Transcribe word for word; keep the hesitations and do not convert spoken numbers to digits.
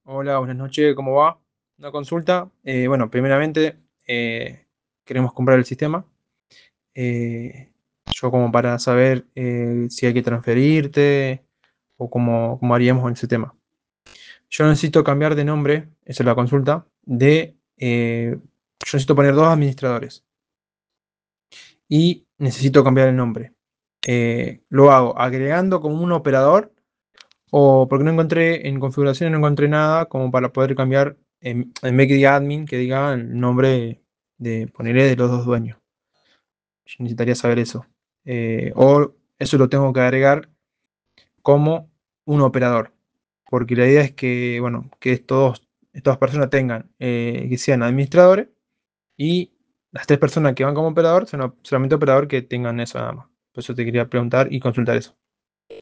Hola, buenas noches, ¿cómo va? Una consulta. Eh, bueno, primeramente eh, queremos comprar el sistema. Eh, yo como para saber eh, si hay que transferirte o cómo, cómo haríamos en ese tema. Yo necesito cambiar de nombre, esa es la consulta, de... eh, yo necesito poner dos administradores y necesito cambiar el nombre. Eh, lo hago agregando como un operador o porque no encontré en configuración, no encontré nada como para poder cambiar en, en vez que diga admin, que diga el nombre de ponerle de los dos dueños. Yo necesitaría saber eso. Eh, o eso lo tengo que agregar como un operador. Porque la idea es que, bueno, que estos, estas personas tengan, eh, que sean administradores y las tres personas que van como operador son solamente operador que tengan eso nada más. Por eso te quería preguntar y consultar eso.